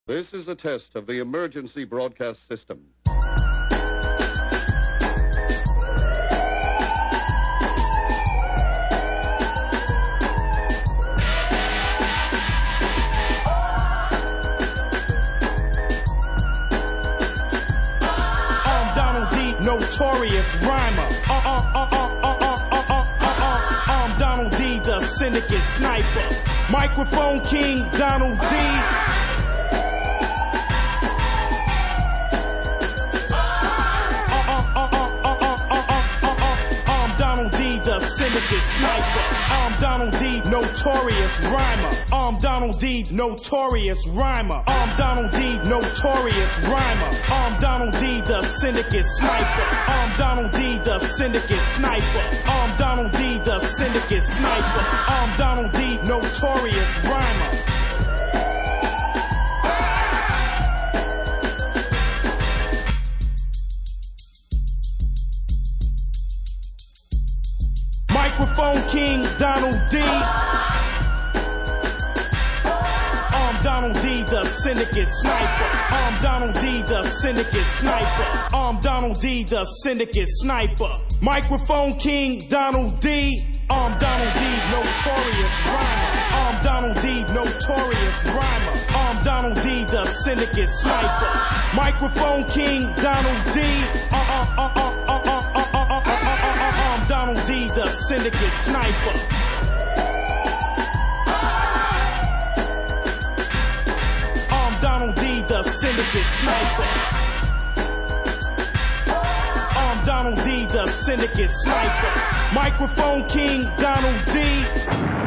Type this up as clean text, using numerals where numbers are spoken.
This is a test of the emergency broadcast system. Notorious rhymer. I'm Donald D, the syndicate sniper. Microphone king, Donald D. I'm Donald D, the syndicate sniper. I'm Donald D, notorious rhymer. I'm Donald D, notorious rhymer. I'm Donald D, notorious rhymer. I'm Donald D, the syndicate sniper. I'm Donald D, the syndicate sniper. I'm Donald D, the syndicate sniper. I'm Donald D, notorious rhymer. Microphone king, Donald D. I'm Donald D, the syndicate sniper. I'm Donald D, the syndicate sniper. I'm Donald D, the syndicate sniper. Microphone king, Donald D. I'm Donald D, notorious rhymer. I'm Donald D, notorious rhymer. I'm Donald D, the syndicate sniper. Microphone king, Donald D. I'm Donald D, the syndicate sniper. Donald D, the syndicate sniper. I'm Donald D, the syndicate sniper. Microphone king, Donald D.